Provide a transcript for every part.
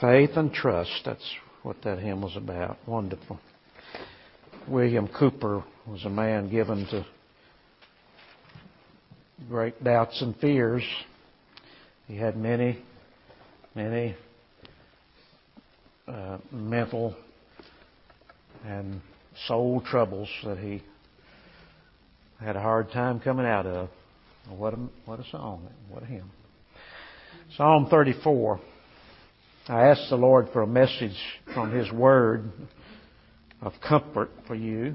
Faith and trust. That's what that hymn was about. Wonderful. William Cooper was a man given to great doubts and fears. He had many mental and soul troubles that he had a hard time coming out of. What a song. What a hymn. Psalm 34. I asked the Lord for a message from His Word of comfort for you.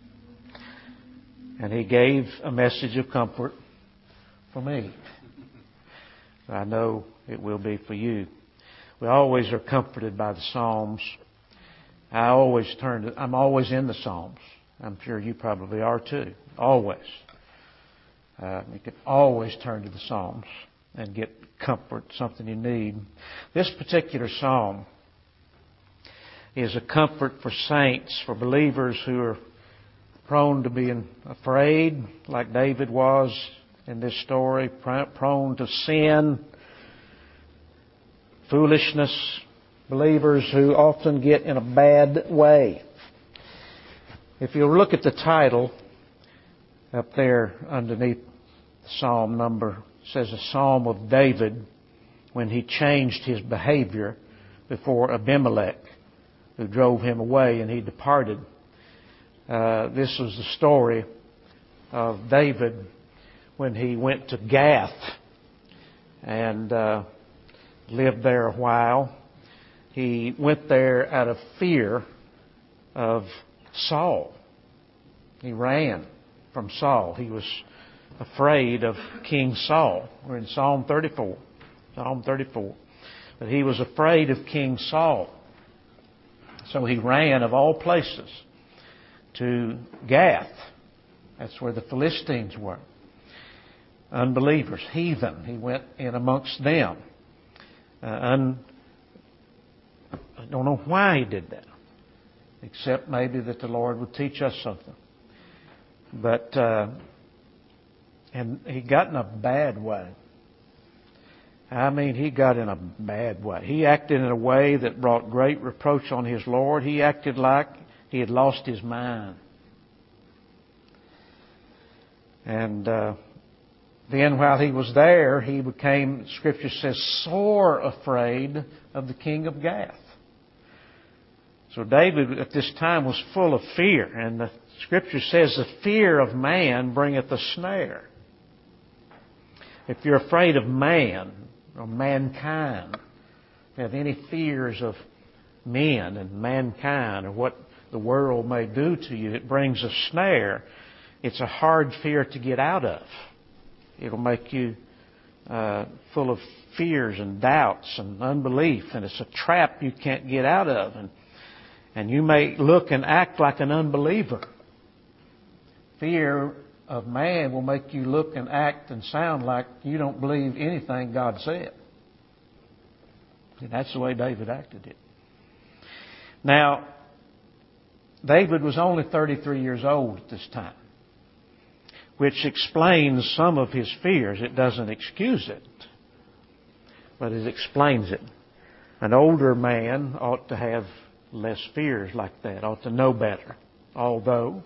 And He gave a message of comfort for me. I know it will be for you. We always are comforted by the Psalms. I'm always in the Psalms. I'm sure you probably are too. Always. You can always turn to the Psalms and get comfort, something you need. This particular psalm is a comfort for saints, for believers who are prone to being afraid, like David was in this story, prone to sin, foolishness, believers who often get in a bad way. If you look at the title up there underneath Psalm number, it says a Psalm of David when he changed his behavior before Abimelech, who drove him away and he departed. This was the story of David when he went to Gath and lived there a while. He went there out of fear of Saul. He ran from Saul. He was afraid of King Saul. We're in Psalm 34. Psalm 34. But he was afraid of King Saul. So he ran, of all places, to Gath. That's where the Philistines were. Unbelievers, heathen. He went in amongst them. I don't know why he did that, except maybe that the Lord would teach us something. But and he got in a bad way. I mean, he got in a bad way. He acted in a way that brought great reproach on his Lord. He acted like he had lost his mind. And then while he was there, he became, Scripture says, sore afraid of the king of Gath. So David at this time was full of fear. And the Scripture says the fear of man bringeth a snare. If you're afraid of man or mankind, have any fears of men and mankind or what the world may do to you, it brings a snare. It's a hard fear to get out of. It'll make you full of fears and doubts and unbelief, and it's a trap you can't get out of. And you may look and act like an unbeliever. Fear of man will make you look and act and sound like you don't believe anything God said. And that's the way David acted it. Now, David was only 33 years old at this time, which explains some of his fears. It doesn't excuse it, but it explains it. An older man ought to have less fears like that, ought to know better. Although,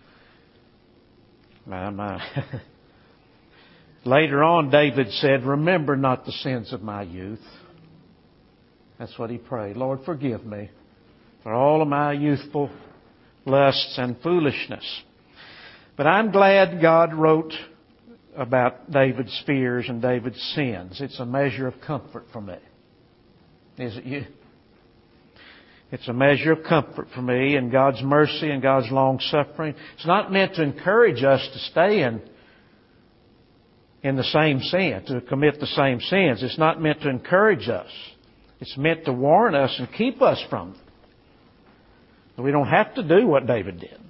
later on David said, remember not the sins of my youth. That's what he prayed. Lord, forgive me for all of my youthful lusts and foolishness. But I'm glad God wrote about David's fears and David's sins. It's a measure of comfort for me. Is it you? It's a measure of comfort for me and God's mercy and God's long suffering. It's not meant to encourage us to stay in the same sin, to commit the same sins. It's not meant to encourage us. It's meant to warn us and keep us from them. We don't have to do what David did.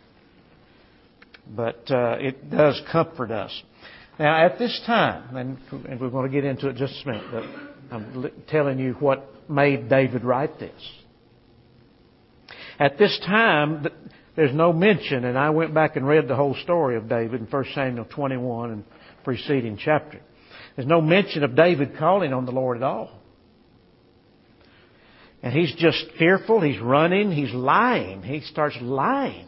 But it does comfort us. Now, at this time, and we're going to get into it in just a minute, but I'm telling you what made David write this. At this time, there's no mention, and I went back and read the whole story of David in 1 Samuel 21 and preceding chapter. There's no mention of David calling on the Lord at all. And he's just fearful. He's running. He's lying. He starts lying.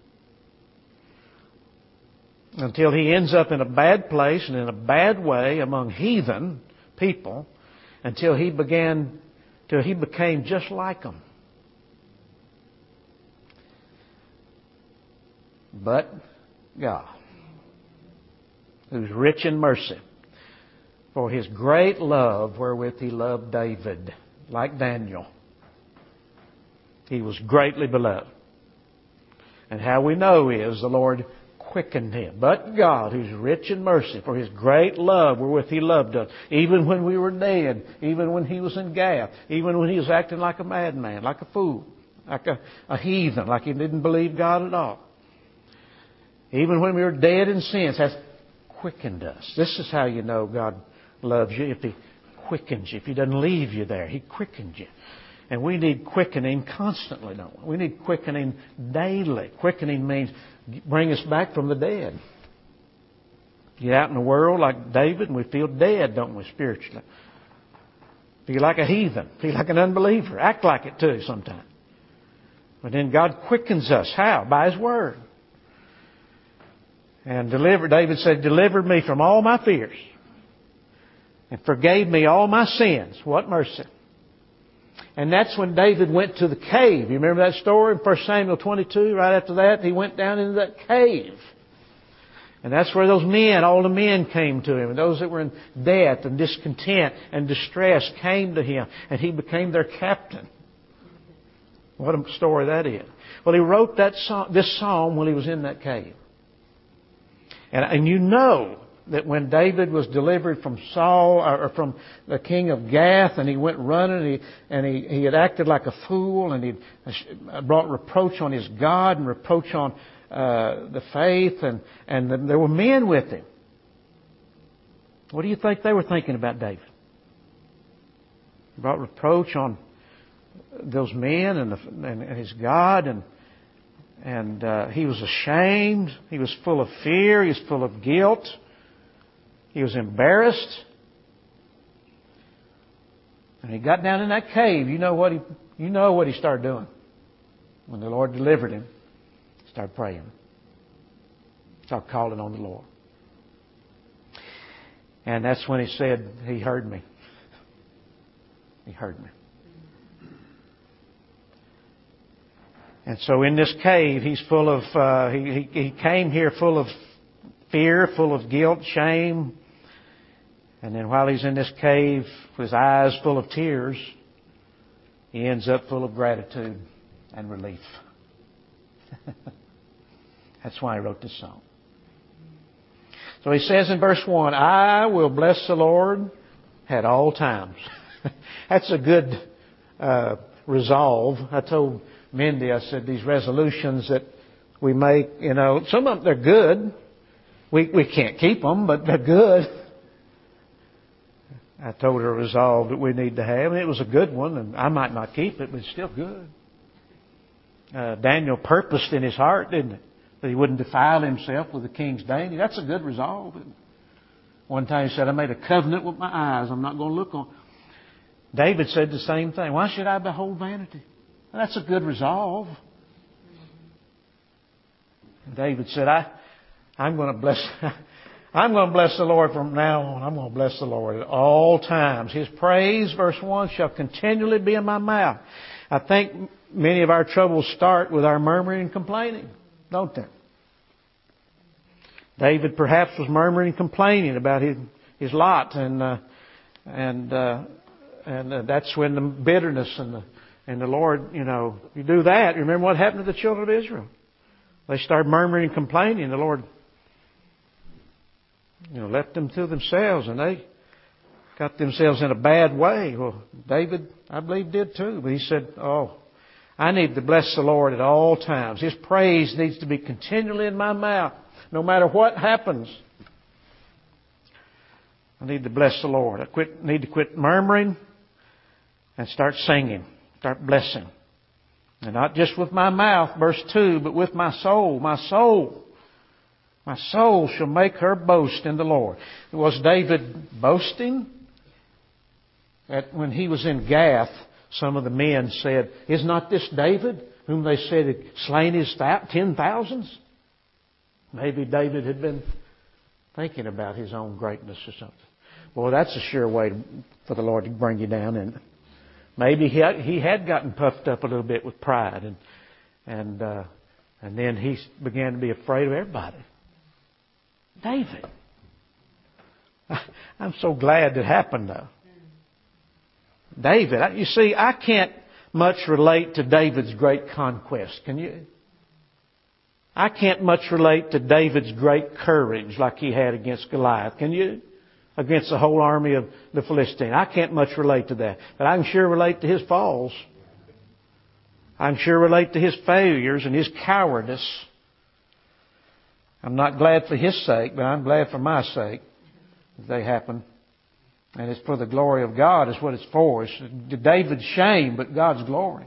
Until he ends up in a bad place and in a bad way among heathen people. Until he became just like them. But God, who's rich in mercy, for His great love wherewith He loved David, like Daniel, he was greatly beloved. And how we know is the Lord quickened him. But God, who's rich in mercy, for His great love wherewith He loved us, even when we were dead, even when He was in Gath, even when He was acting like a madman, like a fool, like a heathen, like he didn't believe God at all. Even when we were dead in sins, has quickened us. This is how you know God loves you, if He quickens you. If He doesn't leave you there, He quickens you. And we need quickening constantly, don't we? We need quickening daily. Quickening means bring us back from the dead. Get out in the world like David and we feel dead, don't we, spiritually? Feel like a heathen. Feel like an unbeliever. Act like it too sometimes. But then God quickens us. How? By His Word. And David said, delivered me from all my fears and forgave me all my sins. What mercy. And that's when David went to the cave. You remember that story in 1 Samuel 22? Right after that, he went down into that cave. And that's where those men, all the men came to him. And those that were in death and discontent and distress came to him. And he became their captain. What a story that is. Well, he wrote this psalm when he was in that cave. And you know that when David was delivered from Saul, or from the king of Gath, and he went running, and he had acted like a fool, and he brought reproach on his God and reproach on the faith, and there were men with him. What do you think they were thinking about David? He brought reproach on those men and his God, and he was ashamed. He was full of fear. He was full of guilt. He was embarrassed. And he got down in that cave. You know what he started doing when the Lord delivered him. He started praying. He started calling on the Lord. And that's when he said, He heard me. He heard me. And so in this cave, he's full of, he came here full of fear, full of guilt, shame. And then while he's in this cave, with his eyes full of tears, he ends up full of gratitude and relief. That's why he wrote this song. So he says in verse 1, I will bless the Lord at all times. That's a good resolve. I told Mindy, I said, these resolutions that we make, some of them, they're good. We can't keep them, but they're good. I told her a resolve that we need to have, and it was a good one, and I might not keep it, but it's still good. Daniel purposed in his heart, didn't it, that he wouldn't defile himself with the king's dainty. That's a good resolve. One time he said, I made a covenant with my eyes. I'm not going to look on. David said the same thing. Why should I behold vanity? Well, that's a good resolve. David said, I'm going to bless the Lord from now on. I'm going to bless the Lord at all times. His praise, verse 1, shall continually be in my mouth. I think many of our troubles start with our murmuring and complaining, don't they? David perhaps was murmuring and complaining about his lot, and that's when the bitterness and the Lord, you do that. You remember what happened to the children of Israel? They started murmuring and complaining. The Lord, left them to themselves, and they got themselves in a bad way. Well, David, I believe, did too. But he said, I need to bless the Lord at all times. His praise needs to be continually in my mouth, no matter what happens. I need to bless the Lord. I need to quit murmuring and start singing, start blessing. And not just with my mouth, verse 2, but with my soul. My soul shall make her boast in the Lord. Was David boasting? That when he was in Gath, some of the men said, "Is not this David, whom they said had slain his 10,000s?" Maybe David had been thinking about his own greatness or something. Boy, that's a sure way for the Lord to bring you down, isn't it? Maybe he had gotten puffed up a little bit with pride, and then he began to be afraid of everybody. David. I'm so glad that happened, though. David. You see, I can't much relate to David's great conquest. Can you? I can't much relate to David's great courage like he had against Goliath. Can you? Against the whole army of the Philistines. I can't much relate to that. But I can sure relate to his falls. I can sure relate to his failures and his cowardice. I'm not glad for his sake, but I'm glad for my sake that they happen. And it's for the glory of God is what it's for. It's David's shame, but God's glory.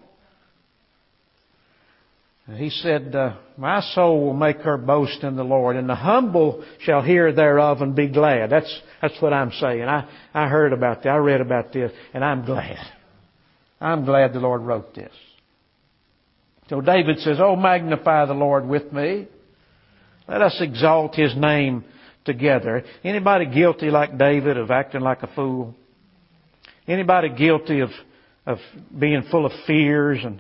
And he said, "My soul will make her boast in the Lord, and the humble shall hear thereof and be glad." That's what I'm saying. I heard about that. I read about this, and I'm glad. I'm glad the Lord wrote this. So David says, "Oh, magnify the Lord with me. Let us exalt His name together." Anybody guilty like David of acting like a fool? Anybody guilty of being full of fears and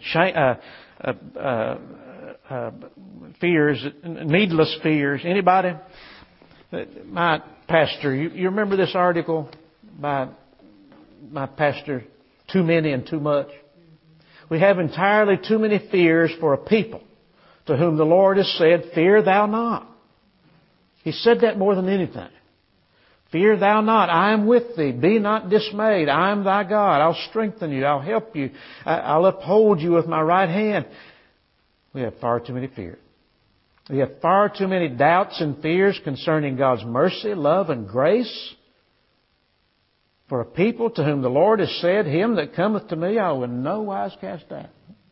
fears, needless fears? Anybody? My pastor, you remember this article by my pastor, Too Many and Too Much? We have entirely too many fears for a people to whom the Lord has said, "Fear thou not." He said that more than anything. "Fear thou not, I am with thee. Be not dismayed. I am thy God. I'll strengthen you. I'll help you. I'll uphold you with my right hand." We have far too many fears. We have far too many doubts and fears concerning God's mercy, love, and grace for a people to whom the Lord has said, "Him that cometh to me I will in no wise cast out.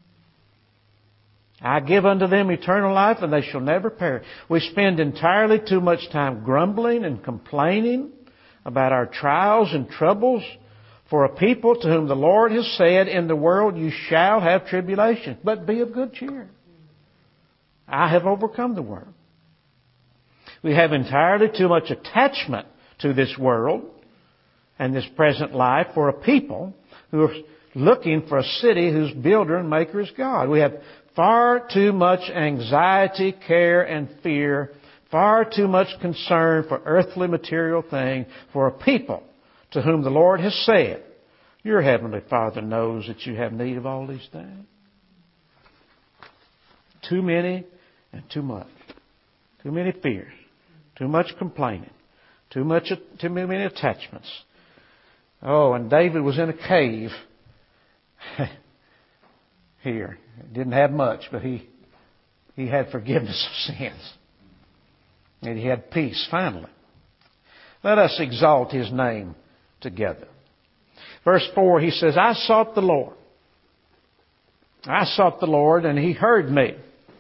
I give unto them eternal life, and they shall never perish." We spend entirely too much time grumbling and complaining about our trials and troubles for a people to whom the Lord has said, "In the world you shall have tribulation, but be of good cheer. I have overcome the world." We have entirely too much attachment to this world and this present life for a people who are looking for a city whose builder and maker is God. We have far too much anxiety, care, and fear, far too much concern for earthly material things for a people to whom the Lord has said, "Your heavenly Father knows that you have need of all these things." Too many and too much. Too many fears. Too much complaining. Too many attachments. Oh, and David was in a cave here. Didn't have much, but he had forgiveness of sins. And he had peace, finally. Let us exalt His name together. Verse 4, he says, "I sought the Lord. I sought the Lord, and He heard me.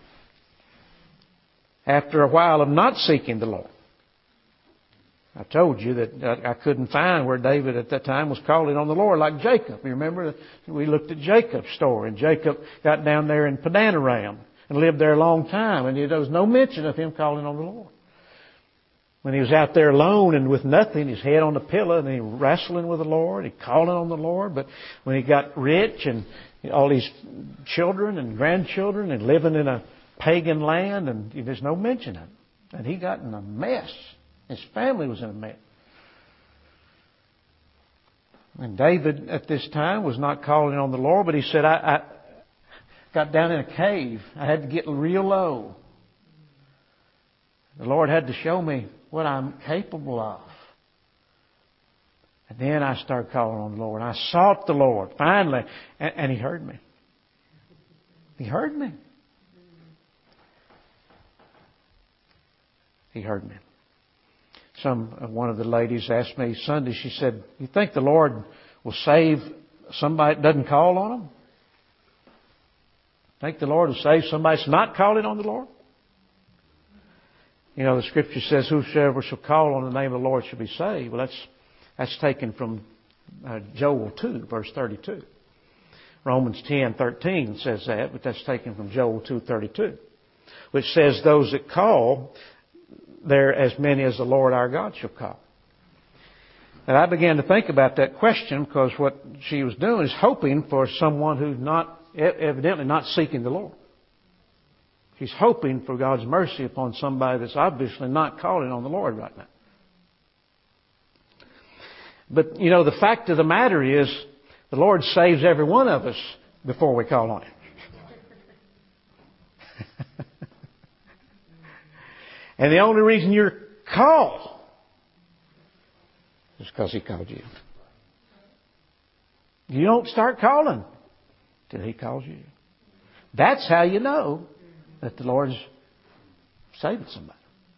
After a while of not seeking the Lord." I told you that I couldn't find where David at that time was calling on the Lord like Jacob. You remember we looked at Jacob's story, and Jacob got down there in Padanaram and lived there a long time, and there was no mention of him calling on the Lord. When he was out there alone and with nothing, his head on the pillow, and he wrestling with the Lord, he calling on the Lord. But when he got rich and all these children and grandchildren and living in a pagan land, and there's no mention of him. And he got in a mess. His family was in a mess. And David at this time was not calling on the Lord, but he said, I got down in a cave. I had to get real low. The Lord had to show me what I'm capable of. And then I started calling on the Lord. I sought the Lord finally, and He heard me. He heard me. He heard me. One of the ladies asked me Sunday, she said, "You think the Lord will save somebody that doesn't call on Him? Think the Lord will save somebody that's not calling on the Lord?" You know, the Scripture says, "Whosoever shall call on the name of the Lord shall be saved." Well, that's taken from Joel 2, verse 32. Romans 10:13 says that, but that's taken from Joel 2:32, which says, "Those that call, there as many as the Lord our God shall call." And I began to think about that question, because what she was doing is hoping for someone who's evidently not seeking the Lord. She's hoping for God's mercy upon somebody that's obviously not calling on the Lord right now. But, the fact of the matter is, the Lord saves every one of us before we call on Him. And the only reason you're called is because He called you. You don't start calling till He calls you. That's how you know that the Lord's saving somebody.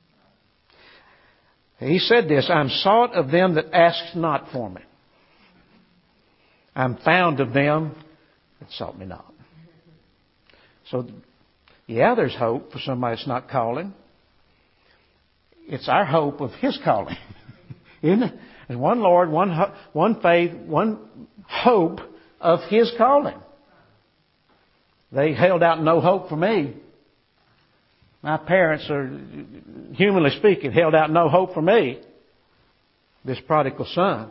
He said this, "I'm sought of them that ask not for me. I'm found of them that sought me not." So, yeah, there's hope for somebody that's not calling. It's our hope of His calling. Isn't it? There's one Lord, one faith, one hope of His calling. They held out no hope for me. My parents, humanly speaking, held out no hope for me, this prodigal son.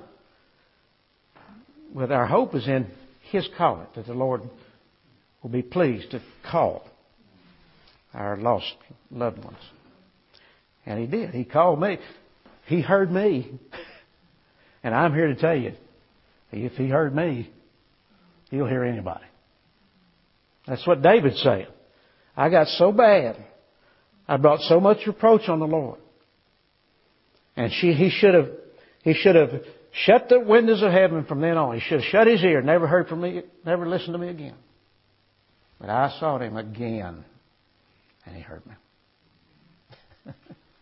But our hope is in His calling, that the Lord will be pleased to call our lost loved ones. And He did. He called me. He heard me. And I'm here to tell you, if He heard me, He'll hear anybody. That's what David said. I got so bad. I brought so much reproach on the Lord. And he should have shut the windows of heaven from then on. He should have shut His ear, never heard from me, never listened to me again. But I sought Him again, and He heard me.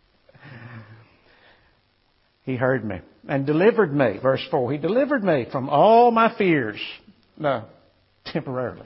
He heard me and delivered me. Verse 4, He delivered me from all my fears. No, temporarily.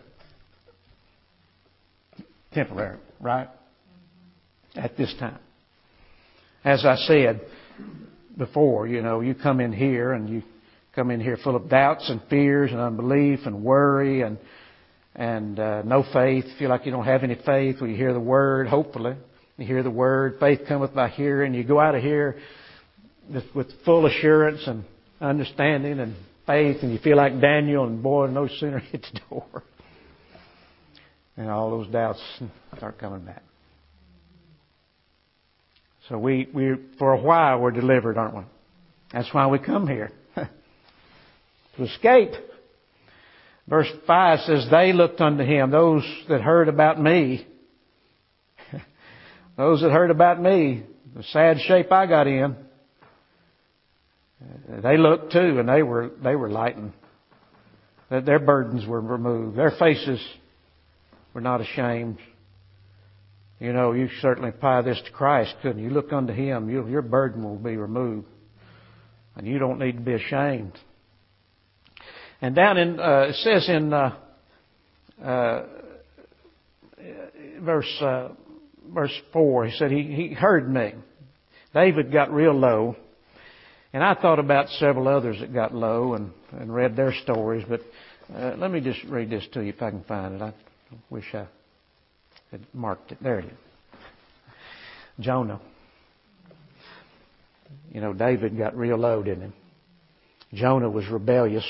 Temporarily, right? At this time. As I said before, you come in here and you come in here full of doubts and fears and unbelief and worry and no faith. Feel like you don't have any faith. When you hear the Word, hopefully, you hear the Word. Faith cometh by hearing. You go out of here with full assurance and understanding and faith, and you feel like Daniel, and boy, no sooner hit the door, and all those doubts start coming back. So we for a while we're delivered, aren't we? That's why we come here. To escape. Verse 5 says, "They looked unto Him," those that heard about me. Those that heard about me, the sad shape I got in. They looked too, and they were lightened. That their burdens were removed. Their faces were not ashamed. You certainly apply this to Christ, couldn't you? You look unto Him, your burden will be removed. And you don't need to be ashamed. And down in, it says in verse 4, he said, He heard me. David got real low. And I thought about several others that got low and read their stories. But let me just read this to you if I can find it. I wish I had marked it. There it is. Jonah. David got real low, didn't he? Jonah was rebellious.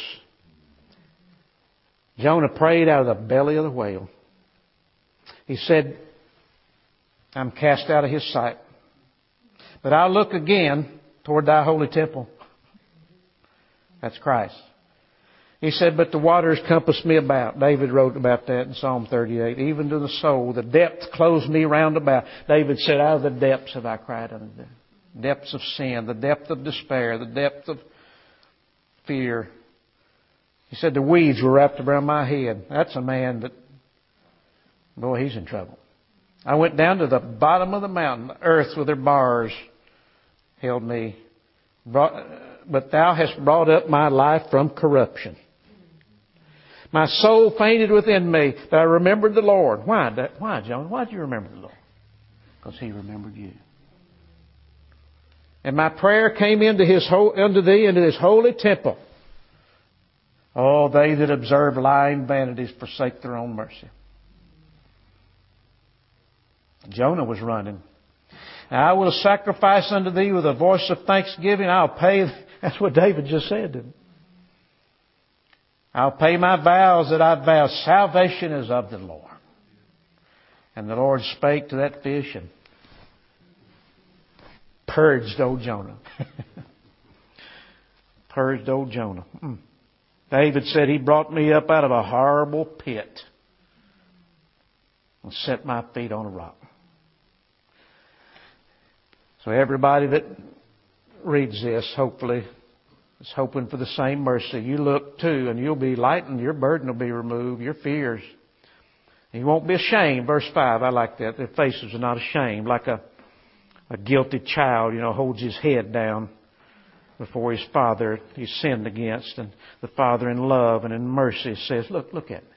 Jonah prayed out of the belly of the whale. He said, "I'm cast out of His sight. But I'll look again toward Thy holy temple." That's Christ. He said, "But the waters compass me about." David wrote about that in Psalm 38. "Even to the soul, the depth closed me round about." David said, "Out of the depths have I cried unto Thee." Depths of sin, the depth of despair, the depth of fear. He said, "The weeds were wrapped around my head." That's a man that, boy, he's in trouble. "I went down to the bottom of the mountain. The earth with her bars held me. But Thou hast brought up my life from corruption. My soul fainted within me, but I remembered the Lord." Why, Jonah? Why did you remember the Lord? Because He remembered you. "And my prayer came unto Thee into His holy temple." All they that observe lying vanities forsake their own mercy. Jonah was running. I will sacrifice unto thee with a voice of thanksgiving. I'll pay. That's what David just said to him. I'll pay my vows that I vow. Salvation is of the Lord. And the Lord spake to that fish and purged old Jonah. Purged old Jonah. David said, He brought me up out of a horrible pit and set my feet on a rock. So everybody that reads this, hopefully, is hoping for the same mercy. You look too, and you'll be lightened. Your burden will be removed. Your fears. And you won't be ashamed. Verse 5, I like that. Their faces are not ashamed. Like a guilty child, holds his head down before his father he's sinned against. And the father in love and in mercy says, look at me.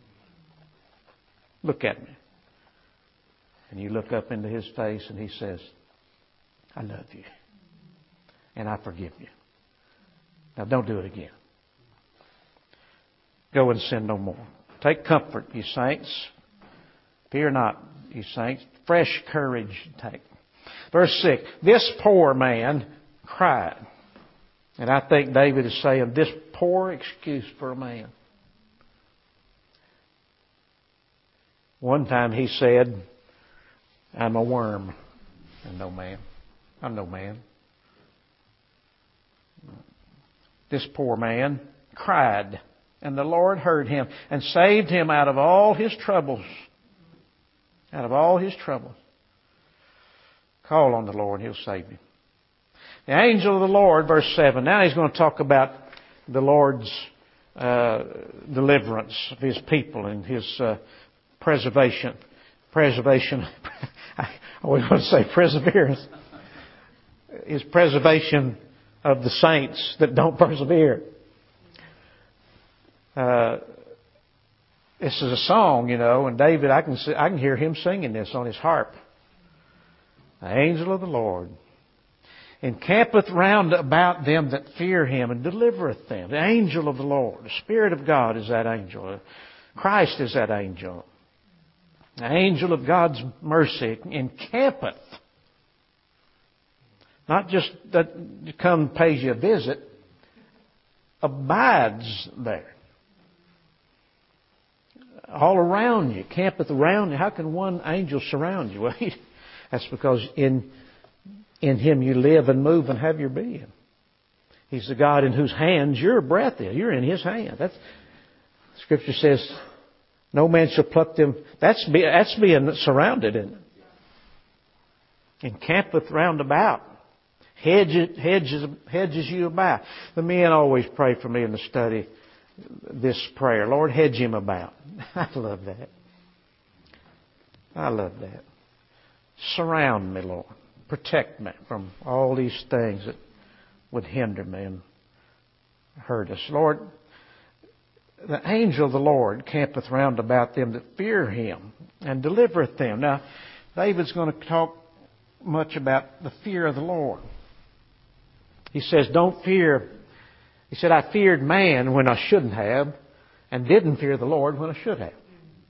Look at me. And you look up into his face and he says, I love you. And I forgive you. Now don't do it again. Go and sin no more. Take comfort, you saints. Fear not, you saints. Fresh courage take. Verse 6. This poor man cried. And I think David is saying this poor excuse for a man. One time he said, I'm a worm and no man. I'm no man. This poor man cried, and the Lord heard him and saved him out of all his troubles. Out of all his troubles. Call on the Lord, He'll save you. The angel of the Lord, verse 7. Now he's going to talk about the Lord's deliverance of His people and His preservation. I always want to say perseverance. His preservation of the saints that don't persevere. This is a song, and David, I can hear him singing this on his harp. The angel of the Lord encampeth round about them that fear Him and delivereth them. The angel of the Lord. The Spirit of God is that angel. Christ is that angel. The angel of God's mercy encampeth. Not just that come pays you a visit. Abides there. All around you. Campeth around you. How can one angel surround you? Well, that's because in Him you live and move and have your being. He's the God in whose hands your breath is. You're in His hand. Scripture says, no man shall pluck them. That's being surrounded, isn't it? Encampeth round about. Hedges you about. The men always pray for me in the study this prayer. Lord, hedge him about. I love that. I love that. Surround me, Lord. Protect me from all these things that would hinder me and hurt us. Lord, the angel of the Lord campeth round about them that fear Him and delivereth them. Now, David's going to talk much about the fear of the Lord. He says, don't fear. He said, I feared man when I shouldn't have and didn't fear the Lord when I should have.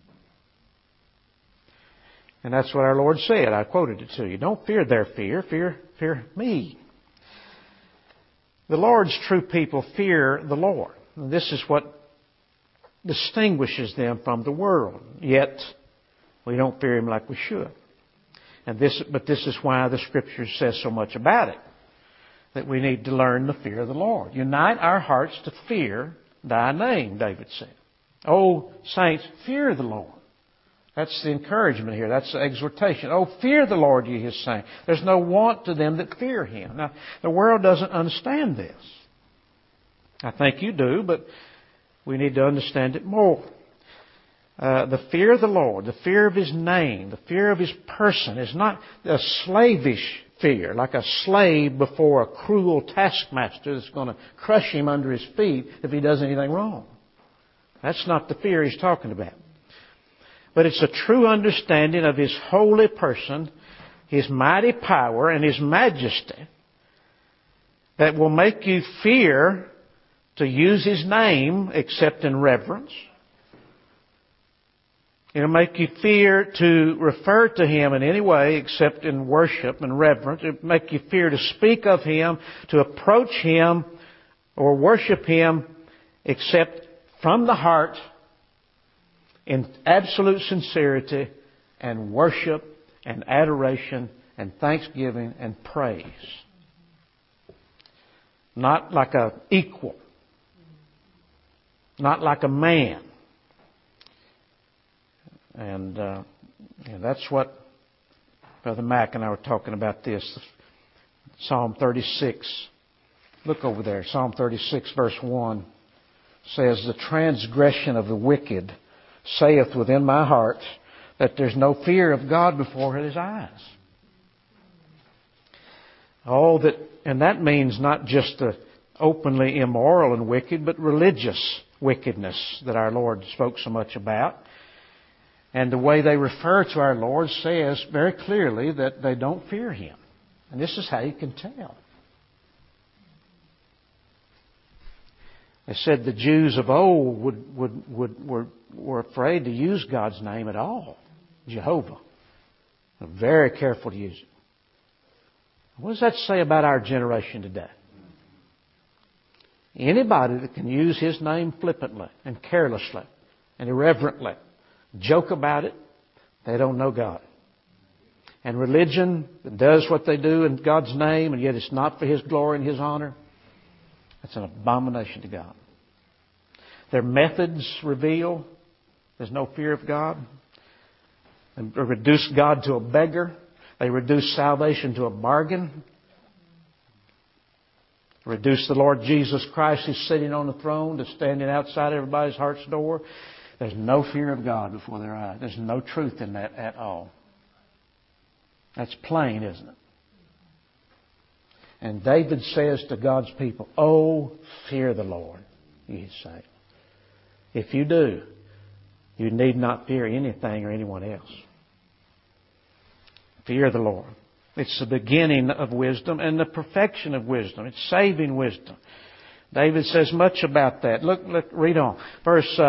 And that's what our Lord said. I quoted it to you. Don't fear their fear. Fear me. The Lord's true people fear the Lord. And this is what distinguishes them from the world. Yet, we don't fear Him like we should. But this is why the Scripture says so much about it. That we need to learn the fear of the Lord. Unite our hearts to fear Thy name, David said. Oh, saints, fear the Lord. That's the encouragement here. That's the exhortation. Oh, fear the Lord, ye His saints. There's no want to them that fear Him. Now, the world doesn't understand this. I think you do, but we need to understand it more. The fear of the Lord, the fear of His name, the fear of His person is not a slavish fear, like a slave before a cruel taskmaster that's going to crush him under his feet if he does anything wrong. That's not the fear he's talking about. But it's a true understanding of His holy person, His mighty power, and His majesty that will make you fear to use His name except in reverence. It'll make you fear to refer to Him in any way except in worship and reverence. It'll make you fear to speak of Him, to approach Him or worship Him except from the heart in absolute sincerity and worship and adoration and thanksgiving and praise. Not like an equal. Not like a man. And that's what Brother Mack and I were talking about this. Psalm 36. Look over there. Psalm 36 verse 1 says, "The transgression of the wicked saith within my heart that there's no fear of God before His eyes." And that means not just the openly immoral and wicked, but religious wickedness that our Lord spoke so much about. And the way they refer to our Lord says very clearly that they don't fear Him. And this is how you can tell. They said the Jews of old were afraid to use God's name at all. Jehovah. They're very careful to use it. What does that say about our generation today? Anybody that can use His name flippantly and carelessly and irreverently, joke about it, they don't know God. And religion that does what they do in God's name and yet it's not for His glory and His honor, that's an abomination to God. Their methods reveal there's no fear of God. They reduce God to a beggar. They reduce salvation to a bargain. Reduce the Lord Jesus Christ who's sitting on the throne to standing outside everybody's heart's door. There's no fear of God before their eyes. There's no truth in that at all. That's plain, isn't it? And David says to God's people, "Oh, fear the Lord," He say. If you do, you need not fear anything or anyone else. Fear the Lord. It's the beginning of wisdom and the perfection of wisdom. It's saving wisdom. David says much about that. Look, read on. Verse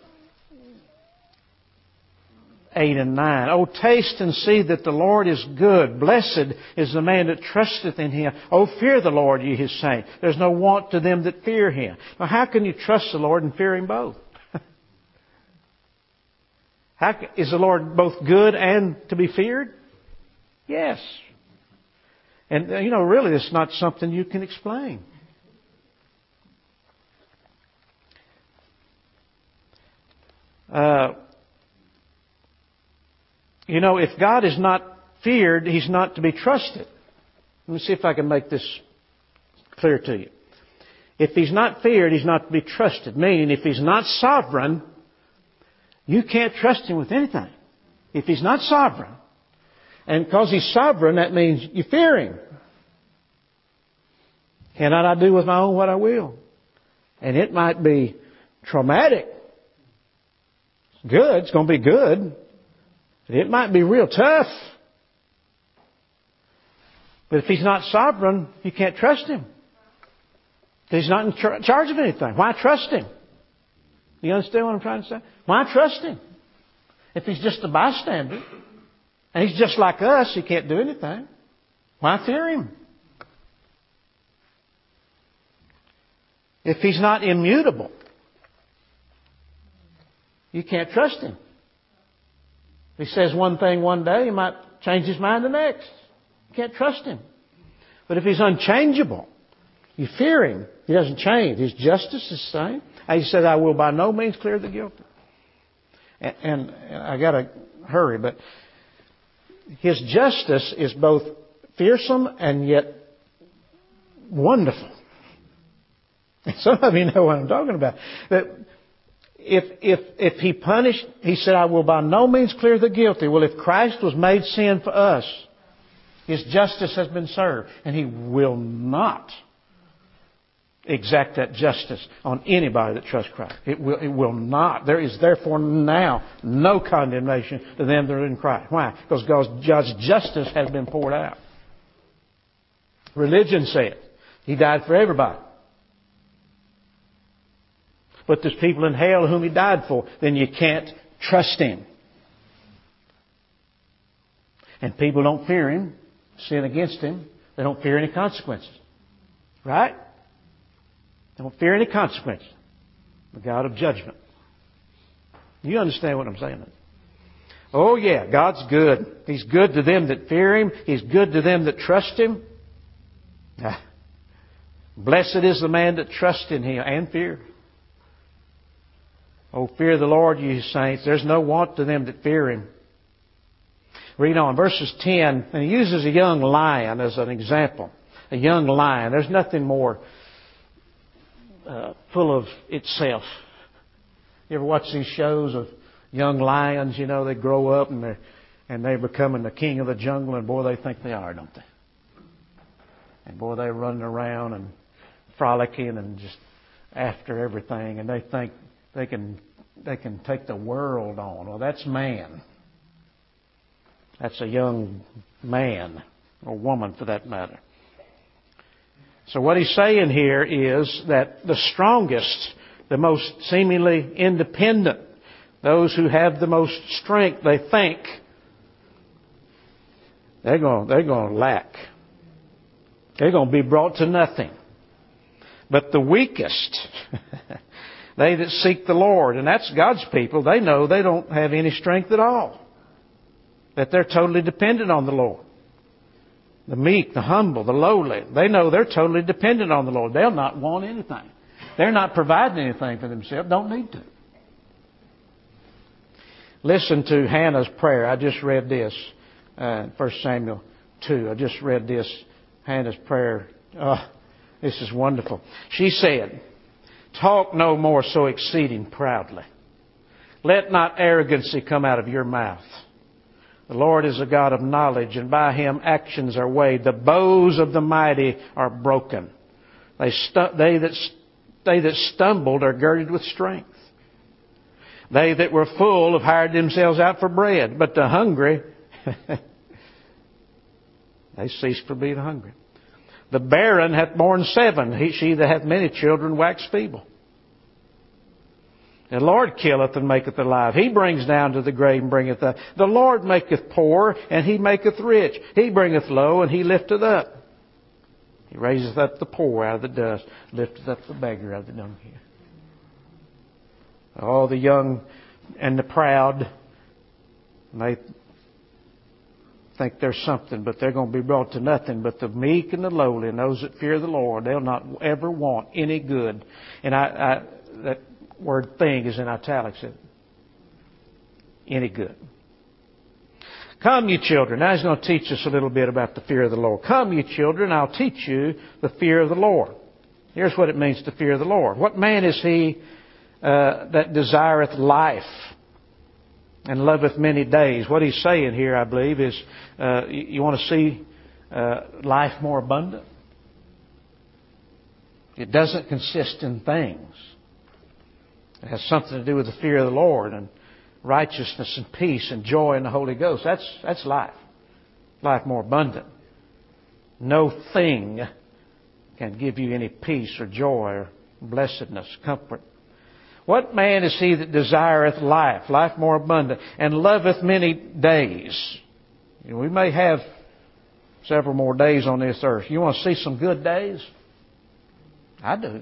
8 and 9. "Oh, taste and see that the Lord is good. Blessed is the man that trusteth in Him. Oh, fear the Lord, ye His saints. There's no want to them that fear Him." Now, how can you trust the Lord and fear Him both? Is the Lord both good and to be feared? Yes. And, really, it's not something you can explain. If God is not feared, He's not to be trusted. Let me see if I can make this clear to you. If He's not feared, He's not to be trusted. Meaning, if He's not sovereign, you can't trust Him with anything. If He's not sovereign. And because He's sovereign, that means you fear Him. Cannot I do with my own what I will? And it might be traumatic. It's good. It's going to be good. But it might be real tough. But if He's not sovereign, you can't trust Him. He's not in charge of anything. Why trust Him? You understand what I'm trying to say? Why trust Him? If He's just a bystander, and He's just like us, He can't do anything, why fear Him? If He's not immutable, you can't trust Him. If He says one thing one day, He might change His mind the next. You can't trust Him. But if He's unchangeable, you fear Him. He doesn't change. His justice is the same. He said, "I will by no means clear the guilty." And I got to hurry, but His justice is both fearsome and yet wonderful. Some of you know what I'm talking about. That if He punished, He said, "I will by no means clear the guilty." Well, if Christ was made sin for us, His justice has been served. And He will not exact that justice on anybody that trusts Christ. It will not. There is therefore now no condemnation to them that are in Christ. Why? Because God's justice has been poured out. Religion said He died for everybody. but there's people in hell whom He died for, then you can't trust Him. And people don't fear Him, sin against Him. They don't fear any consequences. Right? They don't fear any consequences. The God of judgment. You understand what I'm saying? Oh yeah, God's good. He's good to them that fear Him. He's good to them that trust Him. Blessed is the man that trusts in Him and fear. Oh, fear the Lord, you saints. There's no want to them that fear Him. Read on, verses 10, and He uses a young lion as an example. A young lion. There's nothing more full of itself. You ever watch these shows of young lions? You know, they grow up and they're becoming the king of the jungle, and boy, they think they are, don't they? And boy, they're running around and frolicking and just after everything, and they think they can take the world on. Well, that's man. That's a young man, or woman for that matter. So what he's saying here is that the strongest, the most seemingly independent, those who have the most strength, they think they're going to lack. They're going to be brought to nothing. But the weakest, they that seek the Lord, and that's God's people, they know they don't have any strength at all. That they're totally dependent on the Lord. The meek, the humble, the lowly, they know they're totally dependent on the Lord. They'll not want anything. They're not providing anything for themselves. Don't need to. Listen to Hannah's prayer. I just read this, 1 Samuel 2. I just read this, Hannah's prayer. Oh, this is wonderful. She said, "Talk no more so exceeding proudly. Let not arrogancy come out of your mouth. The Lord is a God of knowledge, and by Him actions are weighed. The bows of the mighty are broken. They that stumbled are girded with strength. They that were full have hired themselves out for bread, but the hungry, they cease from being hungry. The barren hath borne 7. She that hath many children waxed feeble. The Lord killeth and maketh alive. He brings down to the grave and bringeth up. The Lord maketh poor, and He maketh rich. He bringeth low, and He lifteth up. He raiseth up the poor out of the dust, lifteth up the beggar out of the dunghill." All the young and the proud, they think there's something, but they're going to be brought to nothing. But the meek and the lowly and those that fear the Lord, they'll not ever want any good. And that word "thing" is in italics. Any good. "Come, you children." Now he's going to teach us a little bit about the fear of the Lord. "Come, you children, I'll teach you the fear of the Lord." Here's what it means to fear the Lord. "What man is he that desireth life and loveth many days?" What he's saying here, I believe, is you want to see life more abundant? It doesn't consist in things. It has something to do with the fear of the Lord and righteousness and peace and joy in the Holy Ghost. That's life. Life more abundant. No thing can give you any peace or joy or blessedness, comfort. "What man is he that desireth life," life more abundant, "and loveth many days?" We may have several more days on this earth. You want to see some good days? I do.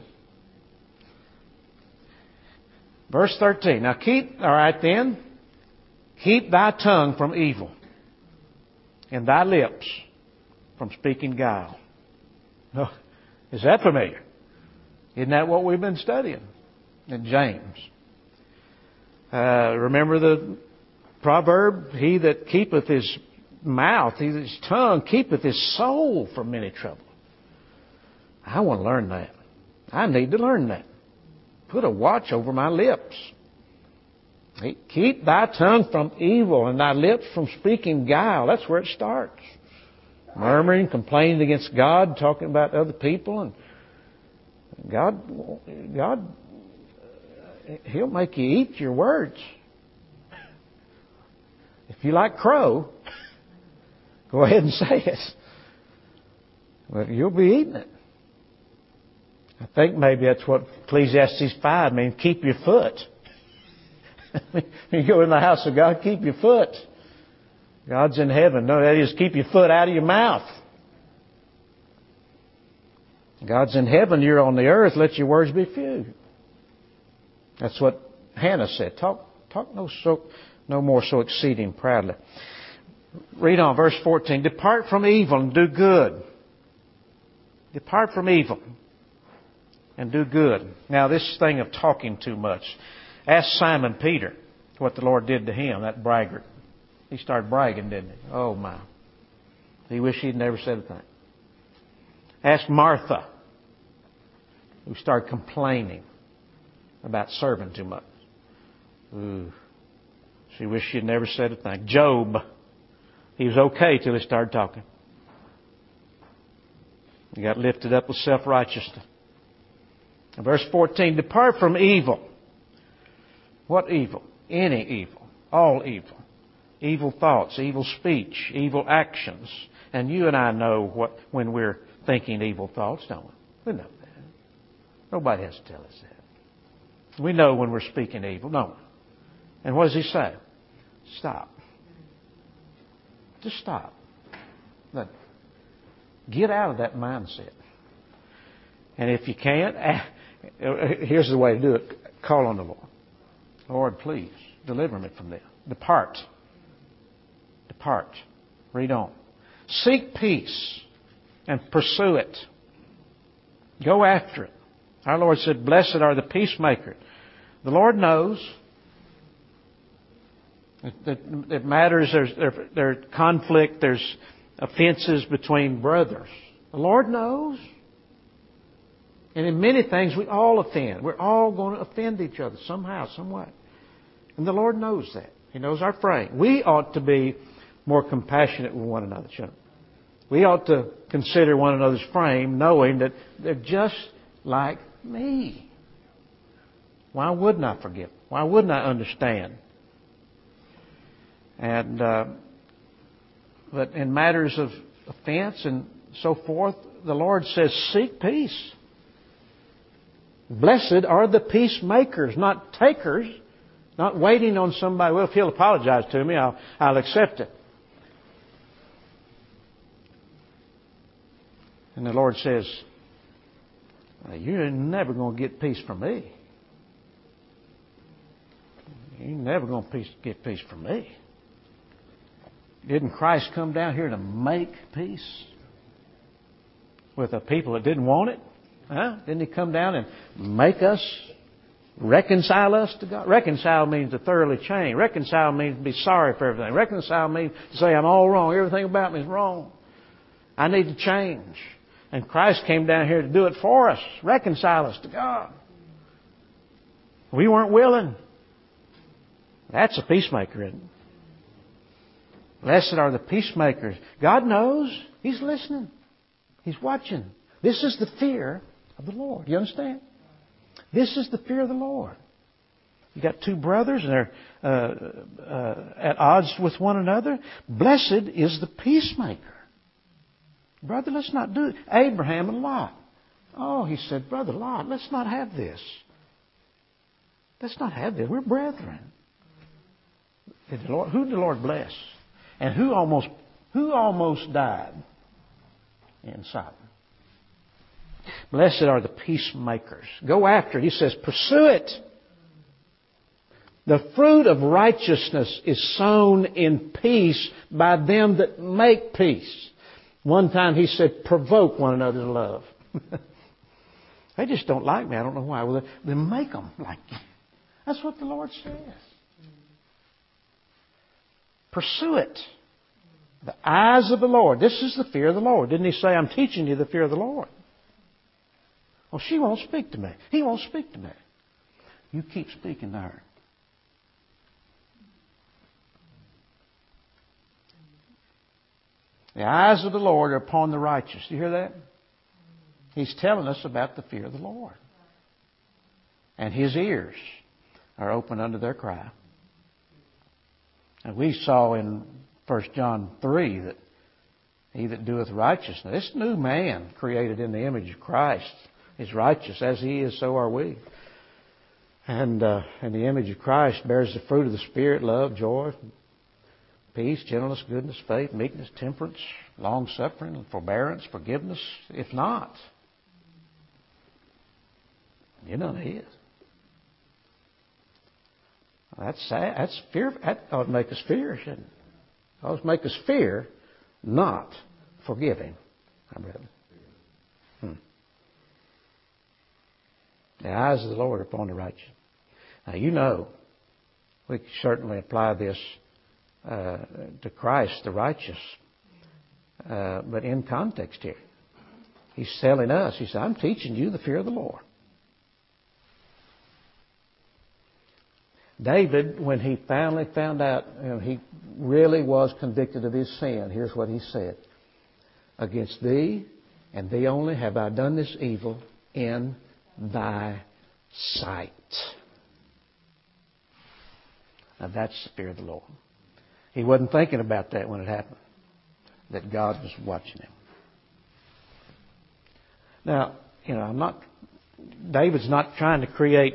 Verse 13. "Now keep thy tongue from evil, and thy lips from speaking guile." Oh, is that familiar? Isn't that what we've been studying in James? Remember the proverb, "He that keepeth his mouth, his tongue, keepeth his soul from many trouble." I want to learn that. I need to learn that. Put a watch over my lips. Keep thy tongue from evil and thy lips from speaking guile. That's where it starts. Murmuring, complaining against God, talking about other people. And God, He'll make you eat your words. If you like crow, go ahead and say it. Well, you'll be eating it. I think maybe that's what Ecclesiastes 5 means. Keep your foot. When you go in the house of God, keep your foot. God's in heaven. No, that is, keep your foot out of your mouth. God's in heaven, you're on the earth, let your words be few. That's what Hannah said. Talk no more so exceeding proudly. Read on, verse 14. Depart from evil and do good. Depart from evil and do good. Now, this thing of talking too much. Ask Simon Peter what the Lord did to him, that braggart. He started bragging, didn't he? Oh, my. He wished he'd never said a thing. Ask Martha, who started complaining about serving too much. Ooh. She wished she'd never said a thing. Job, he was okay till he started talking. He got lifted up with self-righteousness. And verse 14, depart from evil. What evil? Any evil. All evil. Evil thoughts, evil speech, evil actions. And you and I know when we're thinking evil thoughts, don't we? We know that. Nobody has to tell us that. We know when we're speaking evil, don't we? And what does he say? Stop. Just stop. Get out of that mindset. And if you can't, here's the way to do it. Call on the Lord. Lord, please, deliver me from this. Depart. Depart. Read on. Seek peace and pursue it. Go after it. Our Lord said, blessed are the peacemakers. The Lord knows that matters, there's conflict, there's offenses between brothers. The Lord knows. And in many things we all offend. We're all going to offend each other somehow, some way. And the Lord knows that. He knows our frame. We ought to be more compassionate with one another, shouldn't we? We ought to consider one another's frame, knowing that they're just like me. Why wouldn't I forgive? Why wouldn't I understand? And but in matters of offense and so forth, the Lord says, seek peace. Blessed are the peacemakers, not takers, not waiting on somebody. Well, if he'll apologize to me, I'll accept it. And the Lord says, you're never going to get peace from me. You're never going to get peace from me. Didn't Christ come down here to make peace with a people that didn't want it? Huh? Didn't He come down and make us, reconcile us to God? Reconcile means to thoroughly change. Reconcile means to be sorry for everything. Reconcile means to say I'm all wrong. Everything about me is wrong. I need to change. And Christ came down here to do it for us. Reconcile us to God. We weren't willing. That's a peacemaker, isn't it? Blessed are the peacemakers. God knows. He's listening. He's watching. This is the fear of the Lord. You understand? This is the fear of the Lord. You got two brothers and they're at odds with one another. Blessed is the peacemaker. Brother, let's not do it. Abraham and Lot. Oh, he said, Brother Lot, let's not have this. Let's not have this. We're brethren. Who did the Lord bless? And who almost died in Sodom? Blessed are the peacemakers. Go after it. He says, pursue it. The fruit of righteousness is sown in peace by them that make peace. One time he said, provoke one another to love. They just don't like me. I don't know why. Well, then make them like you. That's what the Lord says. Pursue it. The eyes of the Lord. This is the fear of the Lord. Didn't He say, I'm teaching you the fear of the Lord? Well, she won't speak to me. He won't speak to me. You keep speaking to her. The eyes of the Lord are upon the righteous. Do you hear that? He's telling us about the fear of the Lord. And His ears are open unto their cry. And we saw in 1 John 3 that he that doeth righteousness, this new man created in the image of Christ, is righteous. As He is, so are we. And the image of Christ bears the fruit of the Spirit: love, joy, peace, gentleness, goodness, faith, meekness, temperance, long-suffering, forbearance, forgiveness. If not, you're none of His. That's sad. That's fear. That ought to make us fear, shouldn't it? It ought to make us fear not forgive Him, my brother. The eyes of the Lord are upon the righteous. Now, you know, we can certainly apply this to Christ, the righteous. But in context here, He's telling us, He said, I'm teaching you the fear of the Lord. David, when he finally found out, he really was convicted of his sin, here's what he said. Against Thee and Thee only have I done this evil in Thy sight. Now that's the fear of the Lord. He wasn't thinking about that when it happened, that God was watching him. Now, David's not trying to create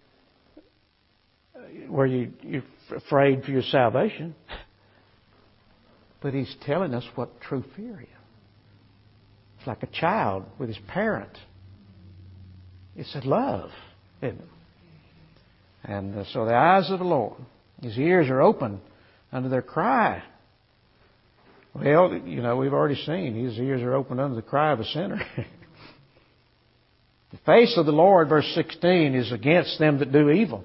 where you're afraid for your salvation. But he's telling us what true fear is. It's like a child with his parent. It's a love, isn't it? And so the eyes of the Lord, His ears are open unto their cry. Well, we've already seen His ears are open unto the cry of a sinner. The face of the Lord, verse 16, is against them that do evil,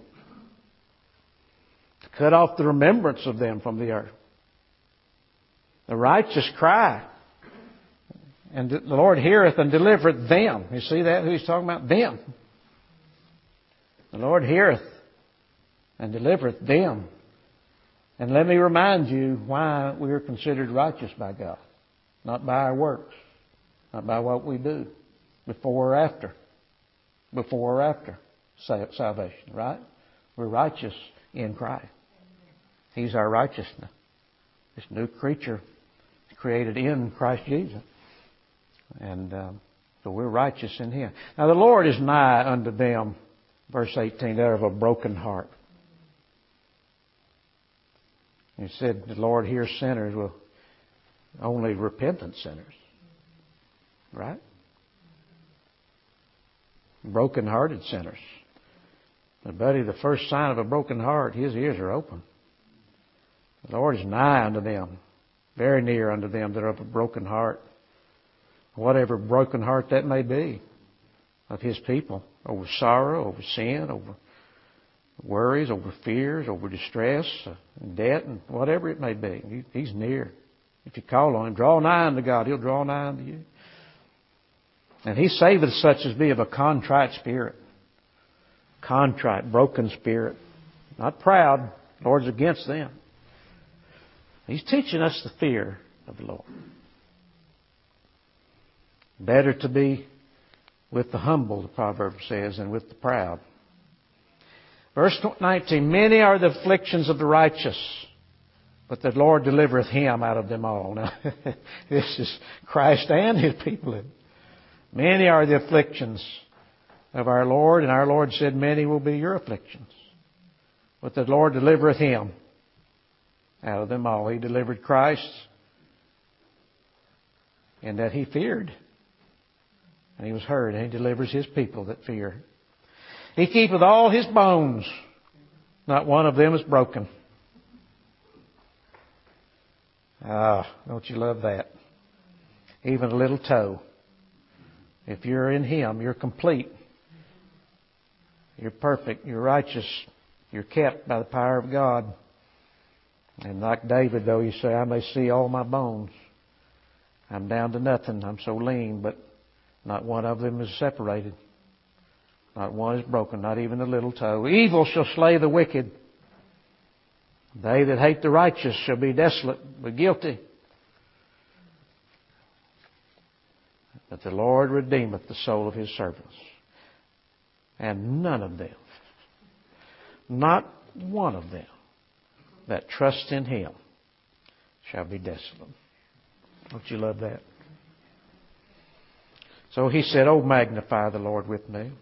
to cut off the remembrance of them from the earth. The righteous cry, and the Lord heareth and delivereth them. You see that? Who He's talking about? Them. The Lord heareth and delivereth them. And let me remind you why we are considered righteous by God. Not by our works. Not by what we do. Before or after. Before or after salvation, right? We're righteous in Christ. He's our righteousness. This new creature is created in Christ Jesus. And so we're righteous in Him. Now the Lord is nigh unto them, verse 18, that of a broken heart. He said the Lord hears sinners, well, only repentant sinners. Right? Broken-hearted sinners. But buddy, the first sign of a broken heart, His ears are open. The Lord is nigh unto them, very near unto them that are of a broken heart. Whatever broken heart that may be of His people, over sorrow, over sin, over worries, over fears, over distress, debt, and whatever it may be. He's near. If you call on Him, draw nigh unto God, He'll draw nigh unto you. And He saveth such as be of a contrite spirit. Contrite, broken spirit. Not proud. The Lord's against them. He's teaching us the fear of the Lord. Better to be with the humble, the proverb says, than with the proud. Verse 19, many are the afflictions of the righteous, but the Lord delivereth him out of them all. Now, this is Christ and His people. Many are the afflictions of our Lord, and our Lord said, many will be your afflictions. But the Lord delivereth him out of them all. He delivered Christ in that He feared. And He was heard, and He delivers His people that fear. He keepeth all His bones. Not one of them is broken. Ah, don't you love that? Even a little toe. If you're in Him, you're complete. You're perfect. You're righteous. You're kept by the power of God. And like David, though, you say, I may see all my bones. I'm down to nothing. I'm so lean, but not one of them is separated. Not one is broken, not even a little toe. Evil shall slay the wicked. They that hate the righteous shall be desolate, but guilty. But the Lord redeemeth the soul of His servants. And none of them, not one of them, that trust in Him shall be desolate. Don't you love that? So he said, "Oh, magnify the Lord with me."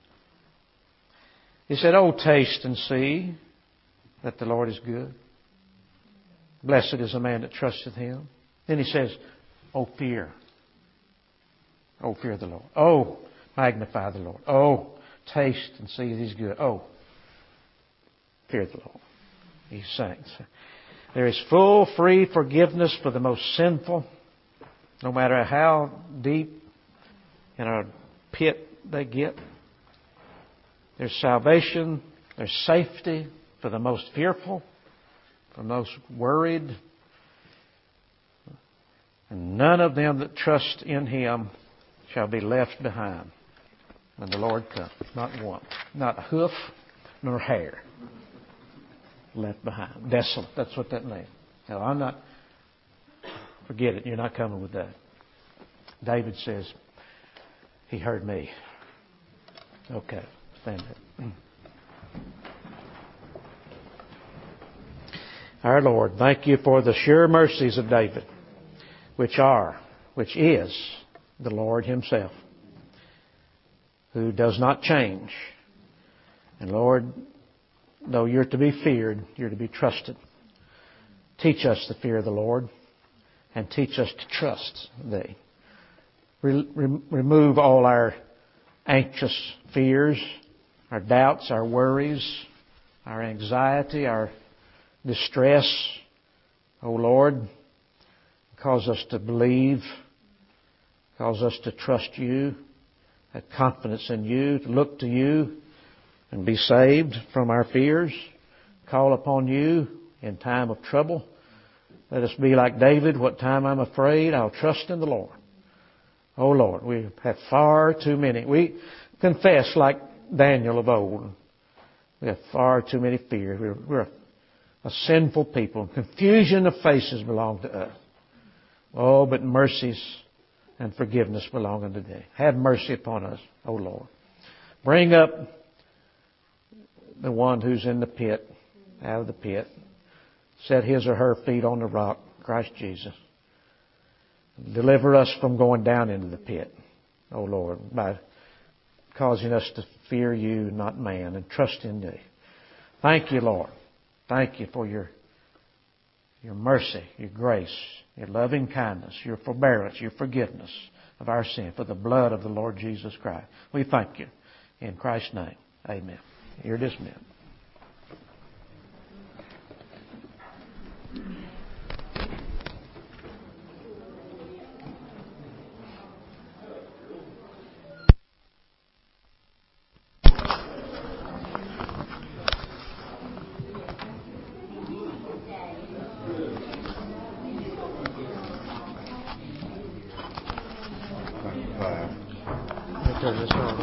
He said, "Oh, taste and see that the Lord is good. Blessed is the man that trusteth Him." Then he says, "Oh, fear. Oh, fear the Lord. Oh, magnify the Lord. Oh, taste and see that He's good. Oh, fear the Lord." He sings. There is full, free forgiveness for the most sinful, no matter how deep in a pit they get. There's salvation, there's safety for the most fearful, for the most worried. And none of them that trust in Him shall be left behind when the Lord comes. Not one. Not a hoof nor hair left behind. Desolate. That's what that means. Now, I'm not... Forget it. You're not coming with that. David says, He heard me. Okay. Stand up. Our Lord, thank You for the sure mercies of David, which is the Lord Himself, who does not change. And Lord, though You're to be feared, You're to be trusted. Teach us to fear the Lord and teach us to trust Thee. Remove all our anxious fears, our doubts, our worries, our anxiety, our distress. Oh Lord, cause us to believe, cause us to trust You, have confidence in You, to look to You and be saved from our fears. Call upon You in time of trouble. Let us be like David. What time I'm afraid, I'll trust in the Lord. Oh Lord, we have far too many. We confess like Daniel of old. We have far too many fears. We're a sinful people. Confusion of faces belong to us. Oh, but mercies and forgiveness belong unto Thee. Have mercy upon us, O Lord. Bring up the one who's in the pit, out of the pit. Set his or her feet on the rock, Christ Jesus. Deliver us from going down into the pit, O Lord, by causing us to fear You, not man, and trust in Thee. Thank You, Lord. Thank You for Your mercy, Your grace, Your loving kindness, Your forbearance, Your forgiveness of our sin, for the blood of the Lord Jesus Christ. We thank You. In Christ's name, amen. You're dismissed. Turn this on.